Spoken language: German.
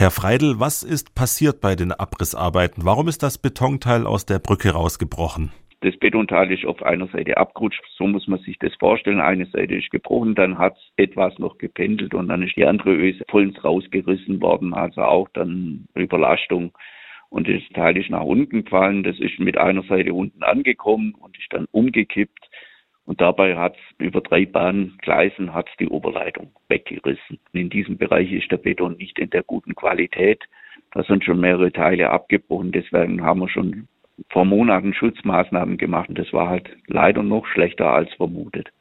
Herr Freidl, was ist passiert bei den Abrissarbeiten? Warum ist das Betonteil aus der Brücke rausgebrochen? Das Betonteil ist auf einer Seite abgerutscht, so muss man sich das vorstellen. Eine Seite ist gebrochen, dann hat es etwas noch gependelt und dann ist die andere Öse vollends rausgerissen worden, also auch dann Überlastung. Und das Teil ist nach unten gefallen, das ist mit einer Seite unten angekommen und ist dann umgekippt. Und dabei hat es über 3 Bahngleisen die Oberleitung weggerissen. Und in diesem Bereich ist der Beton nicht in der guten Qualität. Da sind schon mehrere Teile abgebrochen, deswegen haben wir schon vor Monaten Schutzmaßnahmen gemacht und das war halt leider noch schlechter als vermutet.